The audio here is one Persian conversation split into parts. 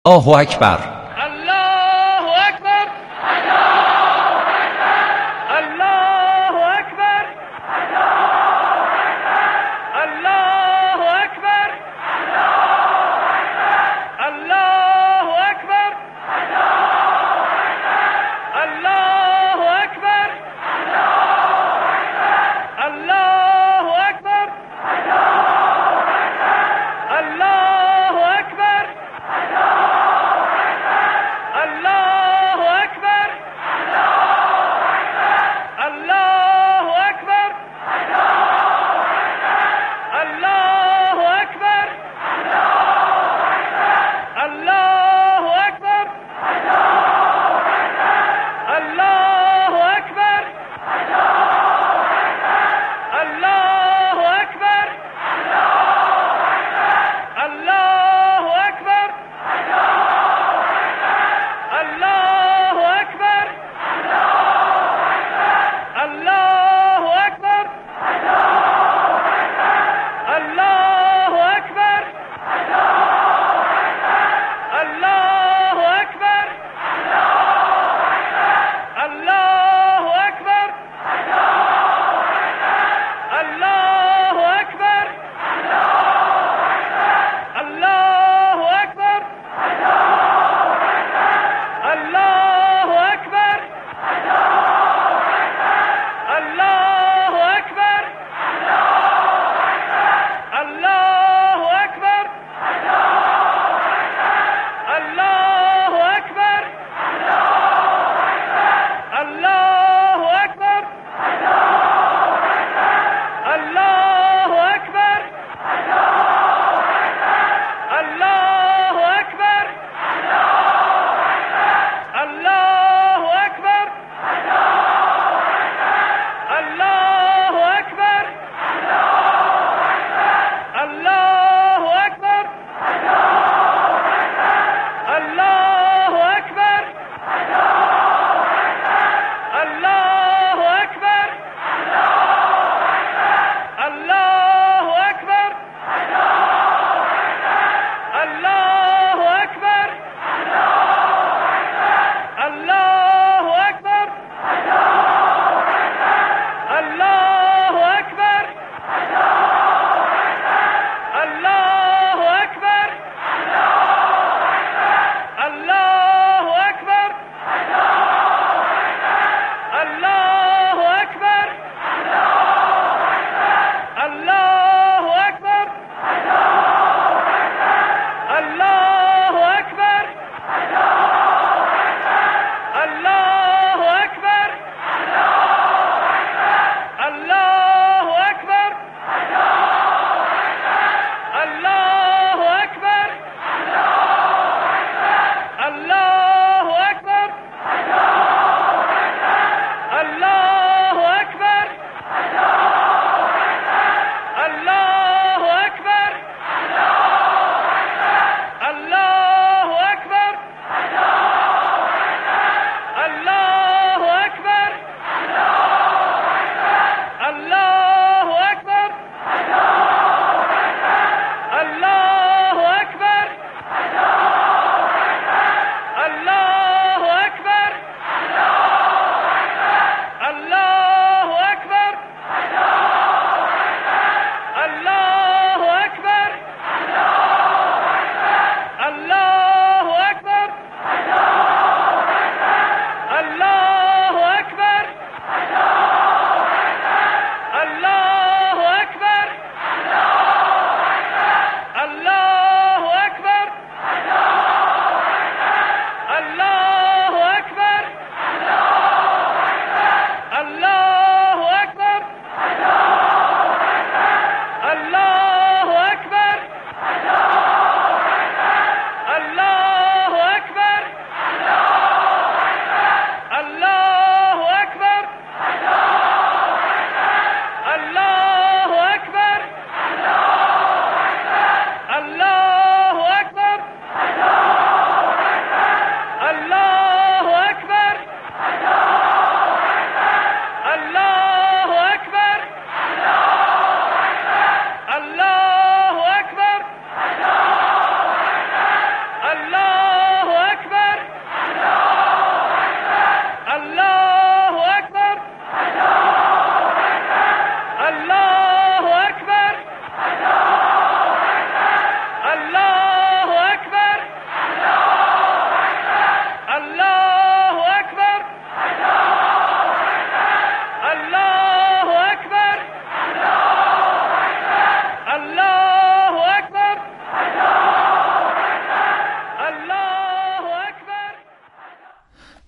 الله اکبر. الله اکبر. الله اکبر. الله اکبر. الله اکبر. الله اکبر. الله اکبر. الله اکبر.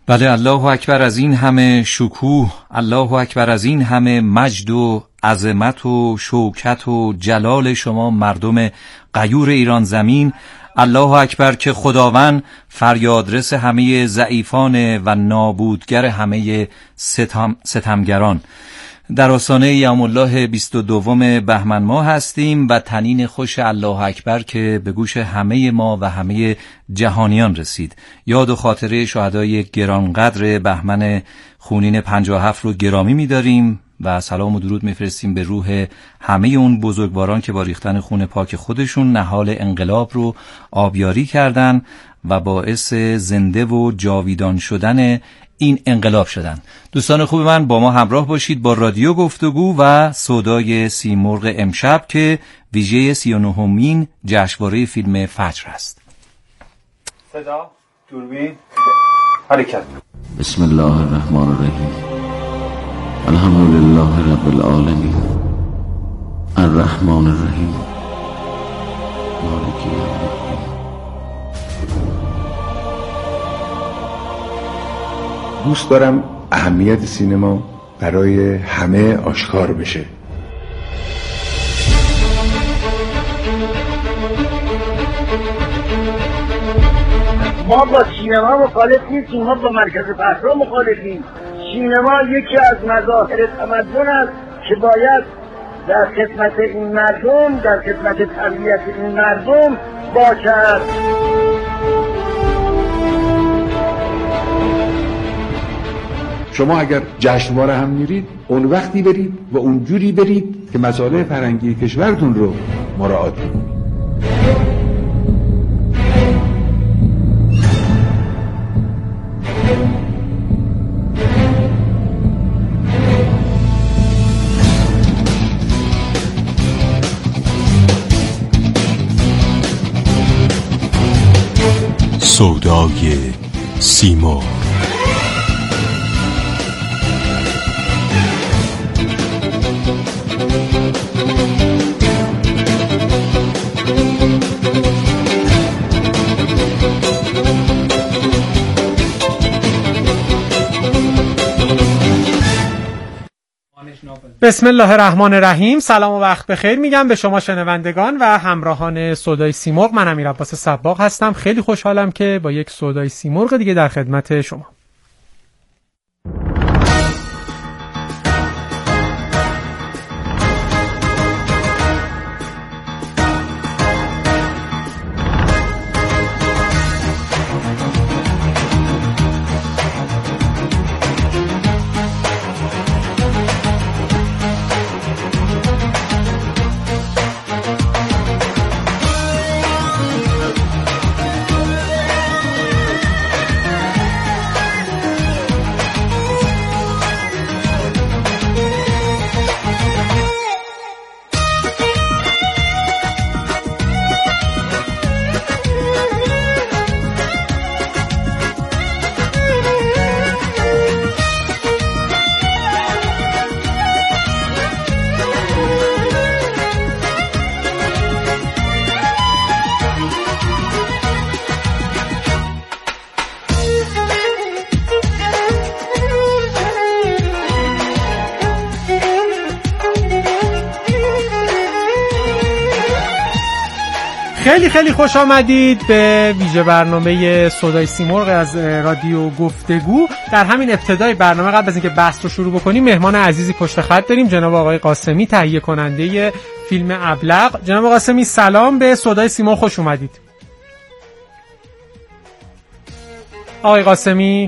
بله، الله اکبر از این همه شکوه، الله اکبر از این همه مجد و عظمت و شوکت و جلال شما مردم غیور ایران زمین. الله اکبر که خداوند فریادرس همه ضعیفان و نابودگر همه ستمگران. در آستانه یوم الله 22 بهمن ماه هستیم و تنین خوش الله اکبر که به گوش همه ما و همه جهانیان رسید. یاد و خاطره شهدای گرانقدر بهمن خونین 57 رو گرامی می‌داریم و سلام و درود میفرستیم به روح همه اون بزرگواران که با ریختن خون پاک خودشون نهال انقلاب رو آبیاری کردن و باعث زنده و جاویدان شدن این انقلاب شدن. دوستان خوب من، با ما همراه باشید با رادیو گفتگو و صدای سیمرغ امشب که ویژه 39مین جشنواره فیلم فجر است. صدا، دوربین، حرکت. بسم الله الرحمن الرحیم. الحمدلله رب العالمین الرحمن الرحیم مالک یوم الدین. دوست دارم اهمیت سینما برای همه آشکار بشه. ما با سینما مخالف نیستیم، ما با مرکز فحصا مخالفیم. سینما یکی از مظاهر تمدن است که باید در خدمت این مردم، در خدمت تربیت این مردم باشد. شما اگر جشنواره هم میرید، اون وقتی برید و اونجوری برید که مسائل فرهنگی کشورتون رو مراعات کنید. سودای سیمرغ. بسم الله الرحمن الرحیم. سلام و وقت بخیر میگم به شما شنوندگان و همراهان سودای سیمرغ. من امیر عباس صباغ هستم. خیلی خوشحالم که با یک سودای سیمرغ دیگه در خدمت شما. خیلی خوش آمدید به ویژه برنامه سودای سیمرغ از رادیو گفتگو. در همین ابتدای برنامه قبل از اینکه بحث رو شروع بکنیم مهمان عزیزی پشت خط داریم، جناب آقای قاسمی، تهیه کننده فیلم ابلق. جناب قاسمی سلام، به سودای سیمرغ خوش اومدید. آقای قاسمی،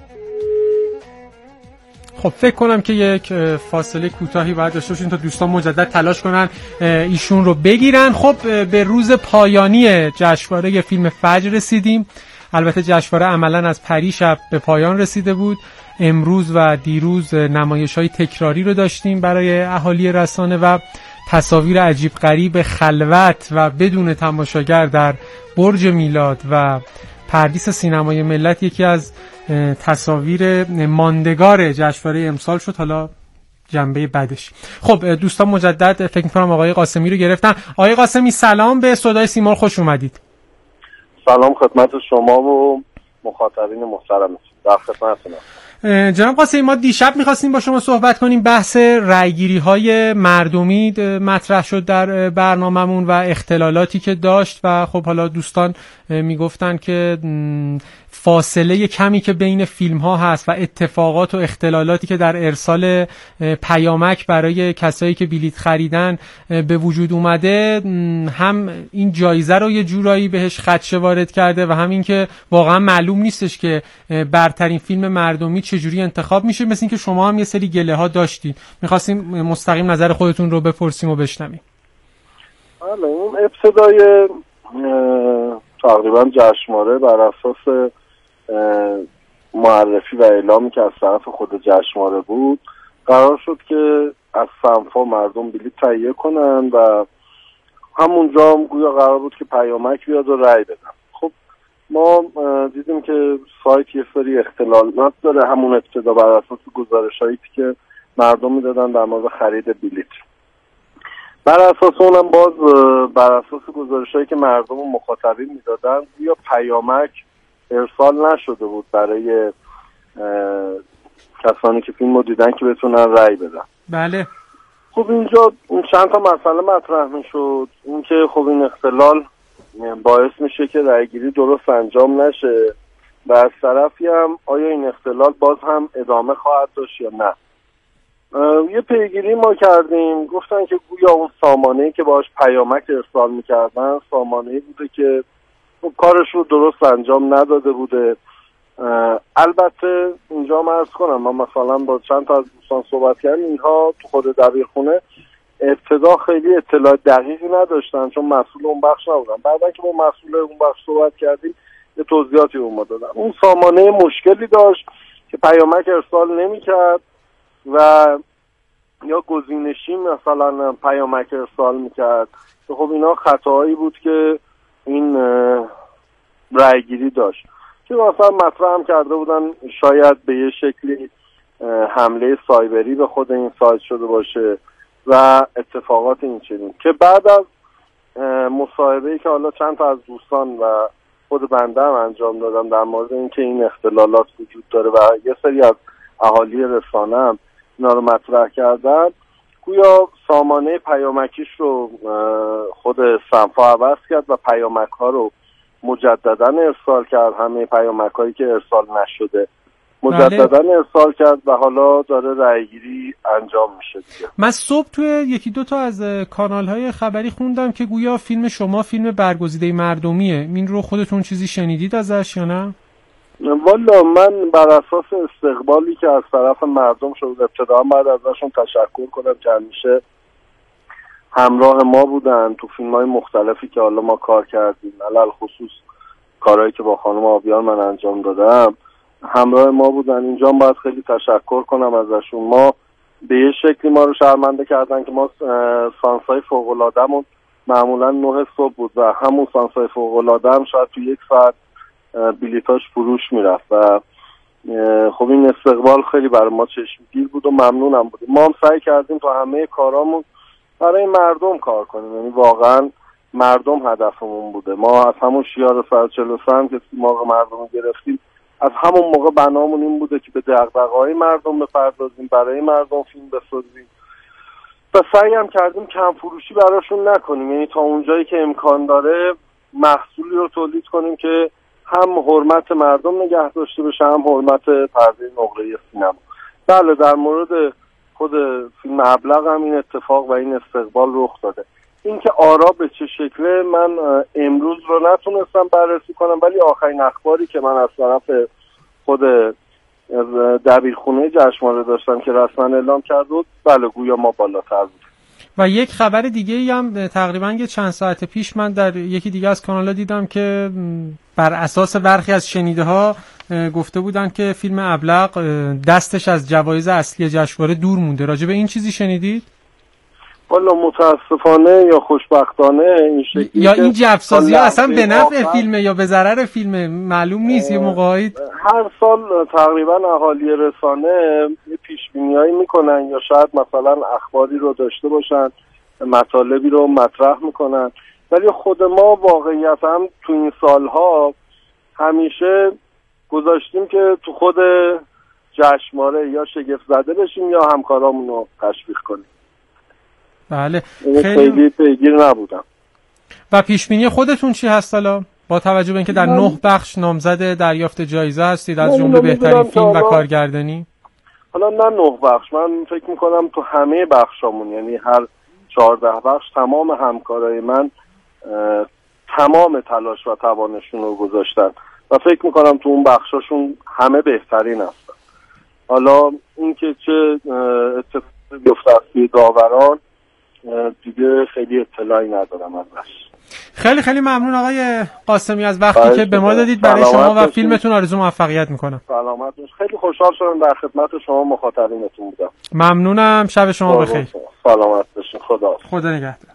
خب فکر کنم که یک فاصله کوتاهی باید داشته باشیم تا دوستان مجدد تلاش کنن ایشون رو بگیرن. خب به روز پایانی جشنواره فیلم فجر رسیدیم. البته جشنواره عملاً از پریشب به پایان رسیده بود. امروز و دیروز نمایش‌های تکراری رو داشتیم برای اهالی رسانه و تصاویر عجیب غریب خلوت و بدون تماشاگر در برج میلاد و پردیس سینمای ملت یکی از تصاویر ماندگار جشنواره امسال شد. حالا جنبه بعدش. خب دوستان مجدد فکر می‌کنم آقای قاسمی رو گرفتن. آقای قاسمی سلام، به صدای سیمرغ خوش اومدید. سلام خدمت شما و مخاطبین محترمتون. در خدمتتونم. جناب قاسمی، ما دیشب می‌خواستیم با شما صحبت کنیم. بحث رأی‌گیری‌های مردمی مطرح شد در برنامه‌مون و اختلالاتی که داشت و خب حالا دوستان میگفتن که فاصله کمی که بین فیلم‌ها هست و اتفاقات و اختلالاتی که در ارسال پیامک برای کسایی که بلیت خریدن به وجود اومده، هم این جایزه رو یه جورایی بهش خدشه وارد کرده و همین که واقعا معلوم نیستش که برترین فیلم مردمی چجوری انتخاب میشه. مثل این که شما هم یه سری گله ها داشتید، میخواستیم مستقیم نظر خودتون رو بپرسیم و بشنویم. بله، اون ابتدای تقریبا جشنواره بر اساس معرفی و اعلامی که از طرف خود جشنواره بود، قرار شد که از صنفا مردم بلیط تهیه کنن و همونجا هم گویا قرار بود که پیامک بیاد و رأی بدن. خب ما دیدیم که سایت یه سری اختلالات داره، همون ابتدا بر اساس گزارشایی که مردم میدادن در مورد خرید بلیط. بر اساس اونم باز بر اساس گزارشایی که مردم و مخاطبین میدادن یا پیامک ارسال نشده بود برای کسانی که فیلم رو دیدن که بتونن رأی بدن. بله. خب اینجا چند تا مسئله مطرح میشد. این که خب این اختلال باعث میشه که رأیگیری درست انجام نشه و از طرفی هم آیا این اختلال باز هم ادامه خواهد داشت یا نه. یه پیگیری ما کردیم، گفتن که گویا اون سامانه‌ای که باهاش پیامک ارسال میکردن سامانه‌ای بوده که کارش رو درست انجام نداده بوده. البته اینجا من عرض کنم، ما مثلا با چند تا از دوستان صحبت کردیم، اینها تو خود دبیرخونه ابتدا خیلی اطلاع دقیقی نداشتن چون مسئول اون بخش نبودن. بعدا که با مسئول اون بخش صحبت کردیم یه توضیحاتی به ما دادن. اون سامانه مشکلی داشت که پیامک ارسال نمی‌کرد و یا گزینشی مثلا پیامک ارسال می‌کرد. خب اینا خطاهایی بود که این رأیگیری داشت که مثلا مطرح هم کرده بودن شاید به یه شکلی حمله سایبری به خود این سایت شده باشه و اتفاقات این چنین، که بعد از مصاحبه‌ای که حالا چند تا از دوستان و خود بنده هم انجام دادم در مورد اینکه این اختلالات وجود داره و یه سری از اهالی رسانه هم اینا رو مطرح کردن، گویا سامانه پیامکیش رو خود صنفا عوض کرد و پیامک ها رو مجددا ارسال کرد. همه پیامک هایی که ارسال نشده مجددا ارسال کرد و حالا داره رأیگیری انجام میشه دیگه. من صبح توی یکی دو تا از کانال های خبری خوندم که گویا فیلم شما فیلم برگزیده مردمیه. این رو خودتون چیزی شنیدید ازش یا نه؟ والا من بر اساس استقبالی که از طرف مردم شد ابتدا بعد ازشون تشکر کنم که همیشه همراه ما بودن تو فیلم‌های مختلفی که حالا ما کار کردیم، علل خصوص کارهایی که با خانم آبیار من انجام دادم همراه ما بودن. اینجا باید خیلی تشکر کنم ازشون. ما به یه شکلی ما رو شرمنده کردن که ما سانسای فوق‌العاده‌مون معمولا 9 صبح بود و همون سانسای فوق‌العاده هم شاید تو 1 ساعت بلیتاش فروش میرفت و خب این استقبال خیلی برای ما چشمگیر بود و ممنونم بودیم. ما هم سعی کردیم تا همه کارامون برای مردم کار کنیم، یعنی واقعا مردم هدفمون بوده. ما از همون شیار 143 هم که سیماق مردم گرفتیم از همون موقع بنامون این بوده که به دغدغه‌های مردم بپردازیم، برای مردم فیلم بسازیم و سعی هم کردیم کم فروشی براشون نکنیم، یعنی تا اونجایی که امکان داره محصولی رو تولید کنیم که هم حرمت مردم نگه داشته بشه هم حرمت پرده نقره سینما. بله، در مورد خود فیلم ابلق هم این اتفاق و این استقبال رخ داده. اینکه آرا به چه شکله من امروز رو نتونستم بررسی کنم، ولی آخرین اخباری که من از طرف خود دبیرخونه جشنواره داشتم که رسما اعلام کرد بود، بله گویا ما بالاتر بود. و یک خبر دیگه هم تقریبا یه چند ساعت پیش من در یکی دیگه از کانال‌ها دیدم که بر اساس برخی از شنیده ها گفته بودن که فیلم ابلق دستش از جوایز اصلی جشنواره دور مونده. راجع به این چیزی شنیدید؟ والا متاسفانه یا خوشبختانه این شکلی یا این جفسازی ها اصلا به نفع فیلمه یا به ضرر فیلمه معلوم نیست. یه موقعی هر سال تقریبا اهالی رسانه یه پیشبینیایی میکنن یا شاید مثلا اخباری رو داشته باشن، مطالبی رو مطرح میکنن، ولی خود ما واقعیت هم تو این سالها همیشه گذاشتیم که تو خود جشنواره یا شگفت زده بشیم یا همکارامون رو تشویق کنیم. بله خیلی پیگیر نبودم. و پیشبینی خودتون چی هست حالا با توجه به اینکه در 9 بخش نامزد دریافت جایزه هستید از جمله بهترین فیلم و کارگردانی؟ حالا نه 9 بخش، من فکر میکنم تو همه بخشامون، یعنی هر 14 بخش تمام همکارای من تمام تلاش و توانشون رو گذاشتن و فکر میکنم تو اون بخشاشون همه بهترین هستن. حالا اینکه چه اتفاقی بیفته توی داوران دیگه خیلی اطلاعی ندارم ازش. خیلی خیلی ممنون آقای قاسمی از وقتی که به ما دادید. برای شما و فیلمتون آرزو موفقیت میکنم. سلامت باشید. خیلی خوشحال شدم در خدمت شما مخاطبینتون بودم. ممنونم. شب شما بخیر. سلامت باشید. خدا نگهدار.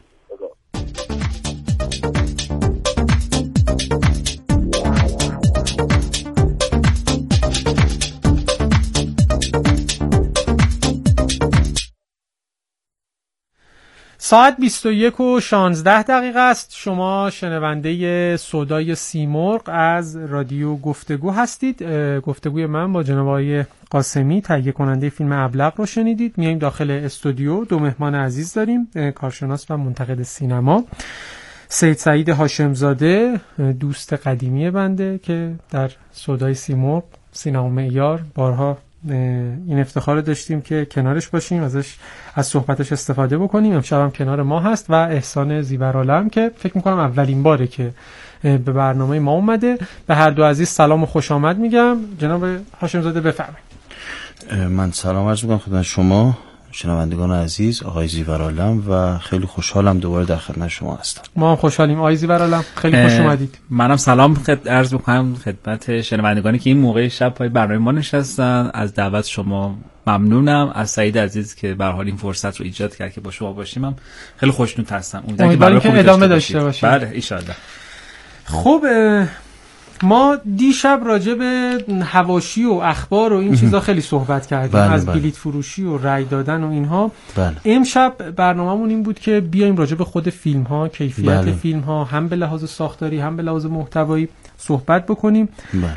ساعت 21:16 است. شما شنونده صدای سیمرغ از رادیو گفتگو هستید. گفتگوی من با جناب آقای قاسمی تهیه کننده فیلم ابلق رو شنیدید. میایم داخل استودیو. 2 مهمان عزیز داریم، کارشناس و منتقد سینما سید سعید هاشمزاده، دوست قدیمی بنده که در صدای سیمرغ سینما معیار بارها این افتخار داشتیم که کنارش باشیم، از صحبتش استفاده بکنیم. امشب هم کنار ما هست. و احسان زیورالم که فکر میکنم اولین باره که به برنامه ما اومده. به هر دو عزیز سلام و خوش آمد میگم. جناب هاشمزاده بفرمایید. من سلام عرض میکنم خدمت شما شنوندگان عزیز، آقای زیورالم، و خیلی خوشحالم دوباره در خدمت شما هستم. ما هم خوشحالیم آقای زیورالم، خیلی خوش اومدید. منم سلام عرض میکنم خدمت شنوندگانی که این موقع شب پای برنامه ما نشستن. از دعوت شما ممنونم. از سعید عزیز که به هر حال این فرصت رو ایجاد کرد که با شما باشیم هم خیلی خوشنود هستم. امیدوارم که ادامه داشته باشید. بله ان شاء الله. خب ما دیشب راجع به حواشی و اخبار و این چیزا خیلی صحبت کردیم. از بلیت فروشی و رای دادن و اینها. امشب برنامه‌مون این بود که بیایم راجع به خود فیلم ها، کیفیت فیلم ها، هم به لحاظ ساختاری هم به لحاظ محتوایی صحبت بکنیم.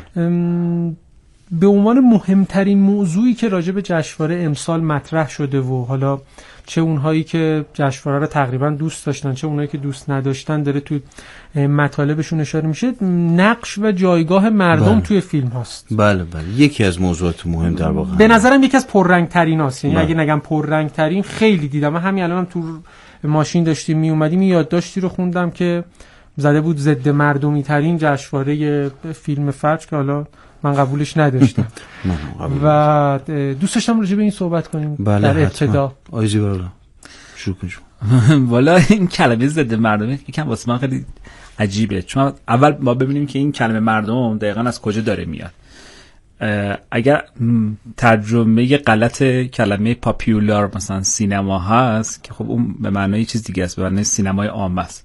به عنوان مهمترین موضوعی که راجع به جشنواره امسال مطرح شده و حالا چه اونهایی که جشنواره رو تقریبا دوست داشتن چه اونهایی که دوست نداشتن داره توی مطالبشون اشاره میشه، نقش و جایگاه مردم توی فیلم هاست. بله یکی از موضوعات مهم در واقع به نظرم یکی از پررنگ ترین هاست. یعنی اگه نگم پررنگ ترین، خیلی دیدم. من همین الانم تو ماشین داشتیم می اومدیم یادداشتی رو خوندم که زده بود ضد مردمی ترین جشنواره فیلم فجر که حالا من قبولش نداشتم و دوست داشتم راجع به این صحبت کنیم. بله در ابتدا آیزی والا شروع کنیم. والا این کلمه ضد مردمی یکم واسه من خیلی عجیبه، چون اول ما ببینیم که این کلمه مردم دقیقاً از کجا داره میاد. اگر ترجمه غلط کلمه پاپیولار مثلا سینما هست که خب اون به معنای چیز دیگه است، به معنای سینمای عام است.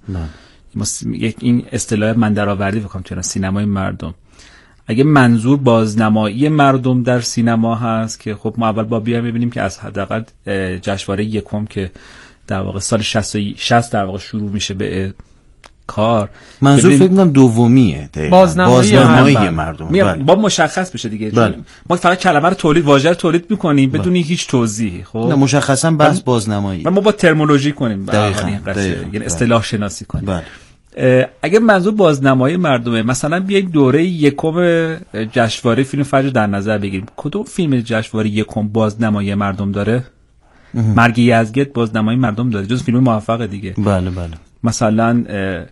این اصطلاح من درآوردی بکنم چرا سینمای مردم. اگه منظور بازنمایی مردم در سینما هست که خب ما اول با بیایم ببینیم که از حداقل جشنواره یکم که در واقع سال 60 در واقع شروع میشه به کار، منظور فکر کنم دومیه بازنمایی مردم. با مشخص بشه دیگه. ما فقط کلمه رو تولید، واژه رو تولید می‌کنیم بدون هیچ توضیحی. خب نه مشخصا بس بازنمایی ما با ترمینولوژی کنیم، یعنی اصطلاح شناسی کنیم. اگر منظور بازنمایی مردمه، مثلا بیایید دوره یکم جشنواره فیلم فجر در نظر بگیریم. کدوم فیلم جشنواره یکم بازنمایی مردم داره؟ مرگ یزگرد بازنمایی مردم داره، جز فیلم موفق دیگه. بله مثلا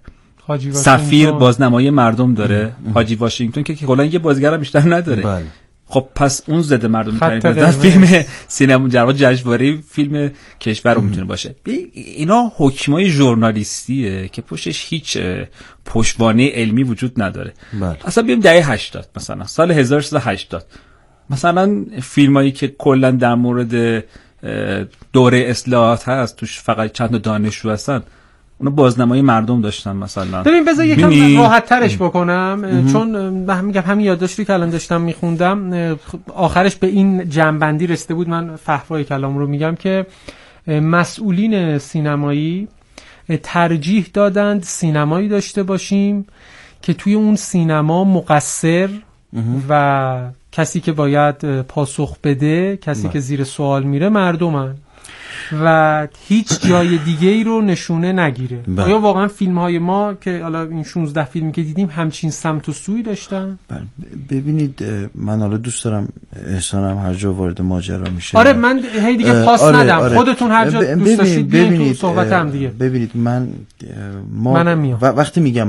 سفیر بازنمایی مردم داره. حاجی واشنگتن که کلا یه بازیگر بیشتر نداره. خب پس اون ضد مردم ترین فیلم سینما جشنواره فیلم کشور رو میتونه باشه. اینا حکمای ژورنالیستیه که پشتش هیچ پشتوانه علمی وجود نداره. اصلا بیایم دهه 80 مثلا سال 1380 مثلا فیلمایی که کلا در مورد دوره اصلاحات هست توش فقط چند تا دانشجو هستن، اونا بازنمایی مردم داشتن. مثلا ببین بذار یکم راحت ترش بکنم چون میگم همین یادداشتی که الان داشتم میخوندم آخرش به این جنبندی رسیده بود. من فحوای کلام رو میگم که مسئولین سینمایی ترجیح دادند سینمایی داشته باشیم که توی اون سینما مقصر و کسی که باید پاسخ بده، کسی که زیر سوال میره مردمن و هیچ جای دیگه ای رو نشونه نگیره. آیا واقعا فیلم های ما که حالا این 16 فیلمی که دیدیم همچین سمت و سوی داشتن؟ ببینید من حالا دوست دارم احسانم هر جا وارد ماجرا میشه. آره من هی دیگه پاس ندم. خودتون هر جا دوست داشتید بیاین تو صحبت هم دیگه. ببینید منم وقتی میگم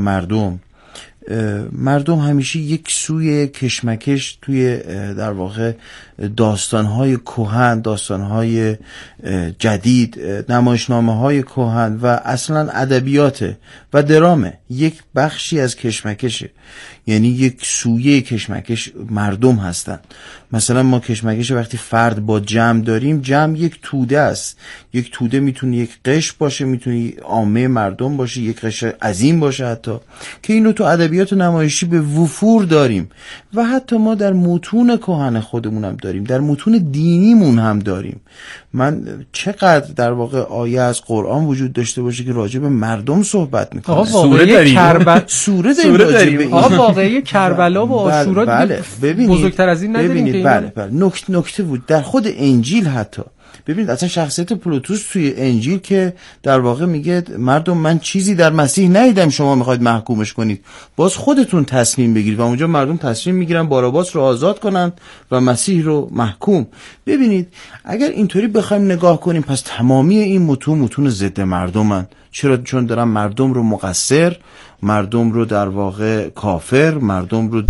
مردم همیشه یک سوی کشمکش توی در واقع داستان‌های کهن، داستان‌های جدید، نمایشنامه‌های کهن و اصلاً ادبیات و درامه یک بخشی از کشمکشه. یعنی یک سویه کشمکش مردم هستن. مثلا ما کشمکش وقتی فرد با جمع داریم، جمع یک توده است. یک توده میتونه یک قشر باشه، میتونه عامه مردم باشه، یک قشر عظیم باشه حتی، که اینو تو ادبیات نمایشی به وفور داریم و حتی ما در متون کهن خودمون هم داریم، در متون دینیمون هم داریم. من چقدر در واقع آیه از قرآن وجود داشته باشه که راجع به مردم صحبت میکنه. سوره داریم. سوره داریم. واقعی کربلا و عاشورا بزرگتر از این نداریم که بله نکته بود در خود انجیل. حتی ببینید اصلا شخصیت پلوتوس توی انجیل که در واقع میگه مردم من چیزی در مسیح ندیدم شما میخواید محکومش کنید، باز خودتون تصمیم بگیرید و اونجا مردم تصمیم میگیرن باراباس رو آزاد کنن و مسیح رو محکوم. ببینید اگر اینطوری بخوایم نگاه کنیم پس تمامی این متون ضد مردمن. چرا؟ چون دارن مردم رو مقصر، مردم رو در واقع کافر، مردم رو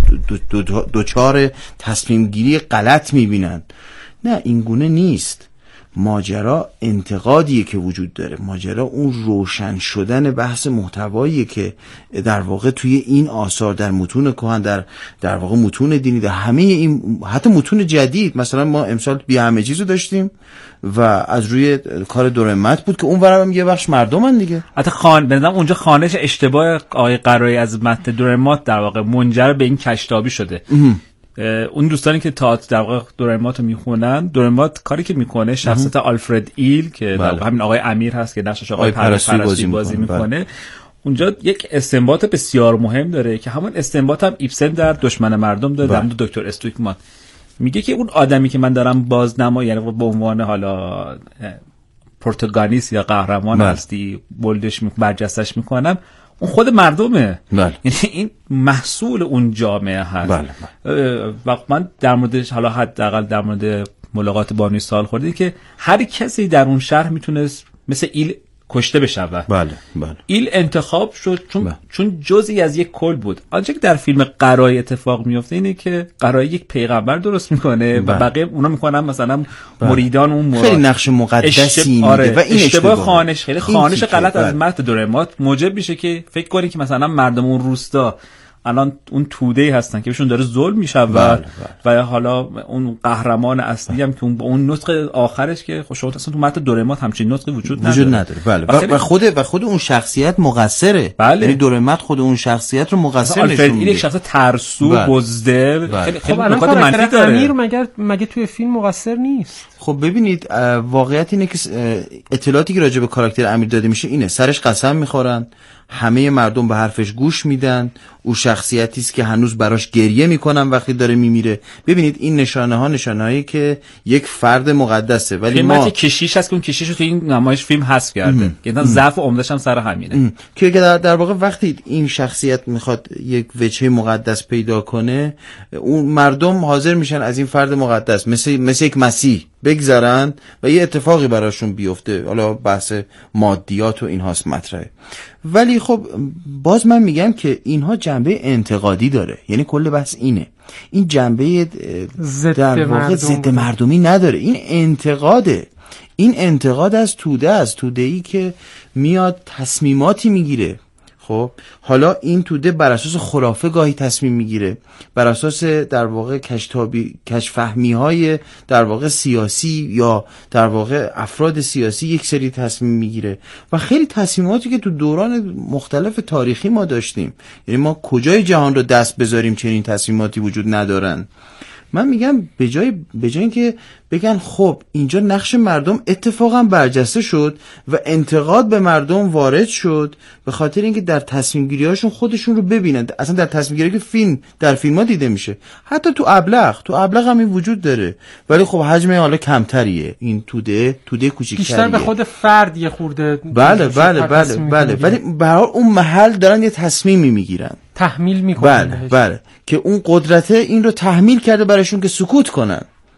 دوچار تصمیم گیری غلط میبینن. نه این گونه نیست. ماجرا انتقادیه که وجود داره، ماجرا اون روشن شدن بحث محتواییه که در واقع توی این آثار در متون کهن، در واقع متون دینی، در همه این حتی متون جدید، مثلا ما امسال بی همه چیزو داشتیم و از روی کار دورمت بود که اون ورم یه بخش مردمن دیگه. حتی بنظرم اونجا خوانش اشتباه آقای قرایی از متن دورمت در واقع منجر به این کشتابی شده. اون دوستانی که تئاتر در واقع دورمات رو میخونن، دورمات کاری که میکنه شخصیت آلفرد ایل که همین آقای امیر هست که نقشش آقای پرستی بازی میکنه، اونجا یک استنباط بسیار مهم داره که همون استنباط هم ایبسن در دشمن مردم داره، در دکتر استویکمان میگه که اون آدمی که من دارم بازنمایی، یعنی به عنوان حالا پروتاگونیست یا قهرمان هستی بولدش برجستش میکنم، اون خود مردمه. یعنی این محصول اون جامعه هست. و من در موردش حالا حداقل در مورد ملاقات بانوی سال خوردی که هر کسی در اون شهر میتونست مثل ایل کشته بشه. ایل انتخاب شد چون جزئی از یک کل بود. آنچه که در فیلم قرایی اتفاق میفته اینه که قرایی یک پیغمبر درست میکنه و بقیه اونا میکنن مثلا مریدان اون مراد. خیلی نقش مقدسی میده و این اشتباه خوانش، خیلی خوانش غلط از متن دورمات موجب میشه که فکر کنی که مثلا مردم اون روستا الان اون توده‌ای هستن که بهشون داره ظلم میشه و حالا اون قهرمان اصلی هم که اون نطق آخرش که شما اصلا تو متن دورمات همچین نطقی وجود نداره. و خود اون شخصیت مقصره. یعنی دورمات خود اون شخصیت رو مقصر نشون میده. یک شخص ترسو، بزدل، خیلی نکات منفی داره. امیر مگه توی فیلم مقصر نیست؟ خب ببینید واقعیت اینه که اطلاعاتی که راجع به کاراکتر امیر داده میشه اینه: سرش قسم میخورن، همه مردم به حرفش گوش میدن، او شخصیتی است که هنوز براش گریه میکنن وقتی داره میمیره. ببینید این نشانه‌هایی که یک فرد مقدسه، ولی ما کشیش هست که اون کشیش رو تو این نمایش فیلم حذف کرده که ضعف عمده‌ش هم سر همینه که در واقع وقتی این شخصیت میخواد یک وجه مقدس پیدا کنه، اون مردم حاضر میشن از این فرد مقدس مثل یک مسیح بگذرن و یه اتفاقی براشون بیفته. حالا بحث مادیات و اینهاست مطرحه، ولی خب باز من میگم که اینها جنبه انتقادی داره. یعنی کل بحث اینه، این جنبه در واقع ضد مردمی نداره، این انتقاده. این انتقاد از توده‌ای که میاد تصمیماتی میگیره. خب حالا این توده بر اساس خرافه گاهی تصمیم میگیره، بر اساس در واقع کشفهمی‌های در واقع سیاسی یا در واقع افراد سیاسی یک سری تصمیم میگیره و خیلی تصمیماتی که تو دوران مختلف تاریخی ما داشتیم. یعنی ما کجای جهان رو دست بذاریم چنین تصمیماتی وجود ندارن. من میگم به جای اینکه بگن خب اینجا نقش مردم اتفاقا برجسته شد و انتقاد به مردم وارد شد، به خاطر اینکه در تصمیم گیری هاشون خودشون رو ببینن، اصلا در تصمیم گیری که در فیلم ها دیده میشه، حتی تو ابلغ هم این وجود داره، ولی خب حجم حالا کمتریه، این توده کوچیک‌تریه، بیشتر به خود فرد یه خورده. بله ولی به هر حال اون محل دارن یه تصمیمی میگیرن، تحمیل میکنن. بله که اون قدرته این رو تحمیل کرده براشون که سکوت کنن.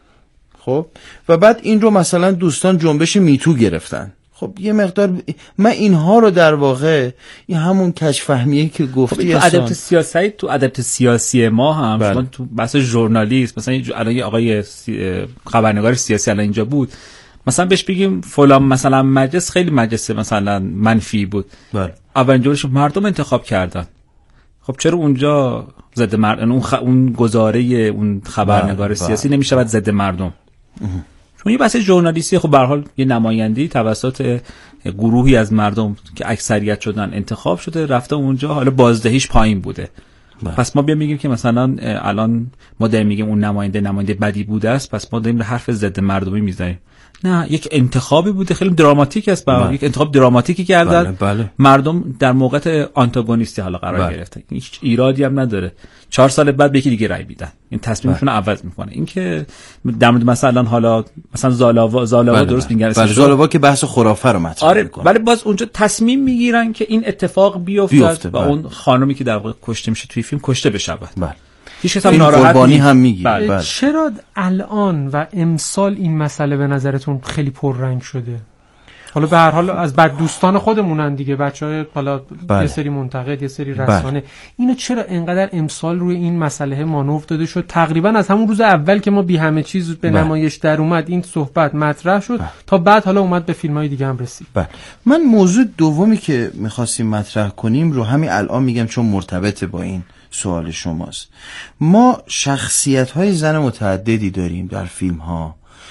خب و بعد این رو مثلا دوستان جنبش میتو گرفتن. خب یه مقدار من اینها رو در واقع این همون کج‌فهمیه که گفتی تو ادبیات سیاسی ما هم شما تو بحث ژورنالیسم مثلا الان آقای خبرنگار سیاسی الان اینجا بود، مثلا بهش بگیم فلان مثلا مجلس خیلی مجلس مثلا منفی بود، بله اولین جورش مردم انتخاب کردن. خب چرا اونجا ضد مردم اون گزاره اون خبرنگار سیاسی نمیشود ضد مردم؟ چون یه بحث ژورنالیستی، خب به هر حال یه نمایندگی توسط گروهی از مردم که اکثریت شدن انتخاب شده، رفته اونجا، حالا بازدهیش پایین بوده. پس ما بیام میگیم که مثلا الان ما داریم میگیم اون نماینده بدی بوده است، پس ما داریم حرف ضد مردمی میزنیم. نه، یک انتخابی بوده خیلی دراماتیک است، یک انتخاب دراماتیکی کردن. مردم در موقع آنتاگونیستی حالا قرار گرفتن، هیچ ایرادی هم نداره. 4 سال بعد به یکی دیگه رای میدن، این تصمیمشون رو عوض میکنه. این که در مورد مثلا حالا مثلا زالاوا درست میگن، زالاوا که بحث خرافه رو مطرح میکنه، ولی باز اونجا تصمیم میگیرن که این اتفاق بیفته و اون خانومی که در واقع کشته میشه توی فیلم کشته بشه. هیچ کس هم ناراحت هم میگه. چرا الان و امسال این مسئله به نظرتون خیلی پررنگ شده؟ حالا به هر حال از بعد دوستان خودمونن دیگه، بچهای حالا یه سری منتقد، یه سری رسانه، اینو چرا اینقدر امسال روی این مسئله مانور داده شد؟ تقریبا از همون روز اول که ما بی همه چیز به نمایش در اومد این صحبت مطرح شد تا بعد حالا اومد به فیلم‌های دیگه هم رسید. من موضوع دومی که می‌خواستیم مطرح کنیم رو همین الان میگم چون مرتبط با این سوال شماست. ما شخصیت‌های زن متعددی داریم در فیلم‌ها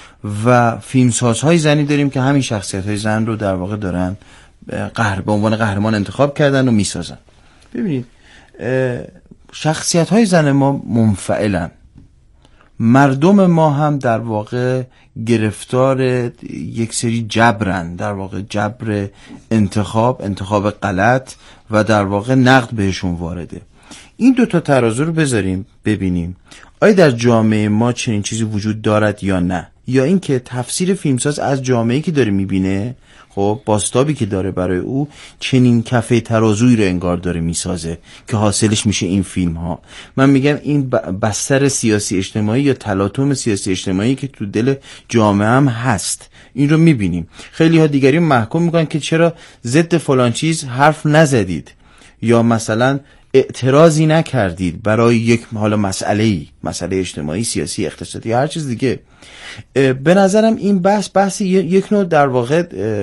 و فیلمسازهای زنی داریم که همین شخصیت‌های زن رو در واقع دارن به عنوان قهرمان انتخاب کردن و میسازن. ببینید شخصیت‌های زن ما منفعلن، مردم ما هم در واقع گرفتار یک سری جبرن، در واقع جبر انتخاب غلط و در واقع نقد بهشون وارده. این دوتا ترازو رو بذاریم ببینیم آیا در جامعه ما چنین چیزی وجود دارد یا نه، یا اینکه تفسیر فیلمساز از جامعه‌ای که داره میبینه، خب بازتابی که داره برای او، چنین کفه ترازویی رو انگار داره میسازه که حاصلش میشه این فیلم ها. من میگم این بستر سیاسی اجتماعی یا تلاطم سیاسی اجتماعی که تو دل جامعه هم هست، این رو میبینیم. خیلی ها دیگری محکوم میکنن که چرا ضد فلان چیز حرف نزدید یا مثلا اعتراضی نکردید برای یک حالا مسئله اجتماعی، سیاسی، اقتصادی، هر چیز دیگه. به نظرم این بحث یک نوع در واقع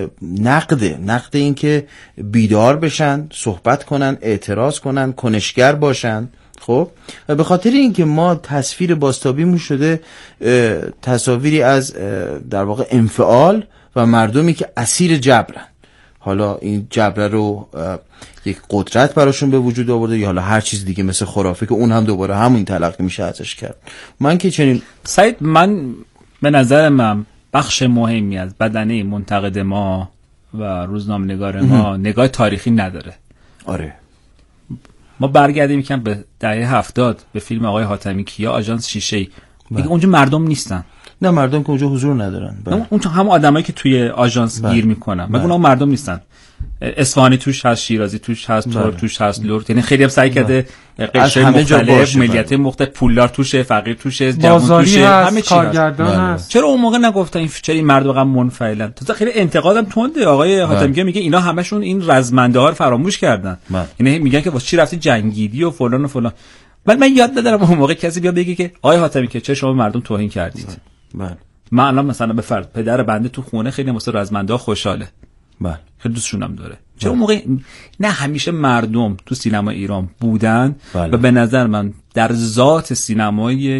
نقد این که بیدار بشن، صحبت کنن، اعتراض کنن، کنشگر باشن. خب و به خاطر اینکه ما تصویر بازتابیمون شده تصاویری از در واقع انفعال و مردمی که اسیر جبرن، حالا این جبر رو یک قدرت براشون به وجود آورده یا حالا هر چیز دیگه مثل خرافه که اون هم دوباره همون تلقی میشه ازش کرد. من که چنین سعید، من به نظر من بخش مهمی از بدنه منتقد ما و روزنامه‌نگار ما نگاه تاریخی نداره. آره، ما برگردیم یکم به دهه 70 به فیلم آقای حاتمی کیا، آژانس شیشه‌ای. دیگه اونجا مردم نیستن. نه، مردم که اونجا حضور ندارن. اون هم آدمایی که توی آژانس گیر میکنن، مگه اونها مردم نیستن؟ اصفهانی توش هست، شیرازی توش هست، تور توش هست، لرد، یعنی خیلی هم سعی کرده قشر مختلف، ملیت مختلف، پولدار توشه، فقیر توشه، جوان توشه، همه چی کارگردان هست. چرا اون موقع نگفتن این چرا این مردم هم منفعلن؟ تا خیلی انتقادم تنده. آقای حاتمی میگه اینا همشون این رزمنده ها رو فراموش کردن، یعنی میگن که واسه چی رفتی جنگیدی و فلان و فلان. ولی من یاد ندارم اون موقع کسی بیا بگه که آقای حاتمی که چه شما مردم توهین کردید. من الان مثلا به فرض پدر بنده تو خونه خیلی واسه رزمنده ها خوشحاله، خیلی دوستشون هم داره. چرا اون موقع نه همیشه مردم تو سینما ایران بودن و به نظر من در ذات سینمای